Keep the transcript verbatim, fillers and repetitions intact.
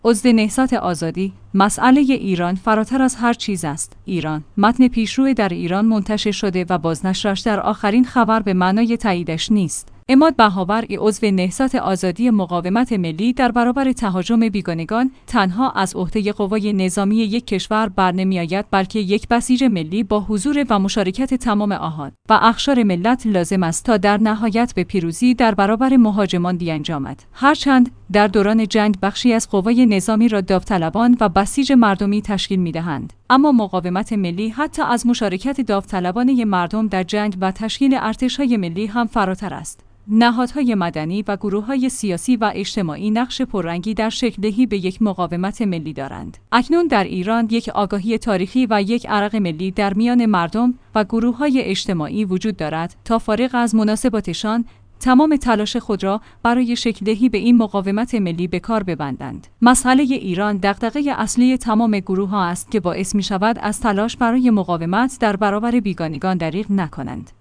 عضو نهضت آزادی، مسئله ایران فراتر از هر چیز است. ایران، متن پیشرو در ایران منتشر شده و بازنشرش در آخرین خبر به معنای تاییدش نیست. عماد بهاورگ، عضو نهضت آزادی مقاومت ملی، در برابر تهاجم بیگانگان تنها از عهده قوای نظامی یک کشور برنمیآید، بلکه یک بسیج ملی با حضور و مشارکت تمام احاد و اقشار ملت لازم است تا در نهایت به پیروزی در برابر مهاجمان بیانجامد. هرچند در دوران جنگ بخشی از قوای نظامی را داوطلبان و بسیج مردمی تشکیل می‌دهند، اما مقاومت ملی حتی از مشارکت داوطلبانه مردم در جنگ و تشکیل ارتش‌های ملی هم فراتر است. نهادهای مدنی و گروه‌های سیاسی و اجتماعی نقش پررنگی در شکل‌دهی به یک مقاومت ملی دارند. اکنون در ایران یک آگاهی تاریخی و یک عرق ملی در میان مردم و گروه‌های اجتماعی وجود دارد تا فارغ از مناسباتشان تمام تلاش خود را برای شکل‌دهی به این مقاومت ملی به کار ببندند. مسئله ایران دغدغه اصلی تمام گروه‌ها است که باعث می‌شود از تلاش برای مقاومت در برابر بیگانگان دریغ نکنند.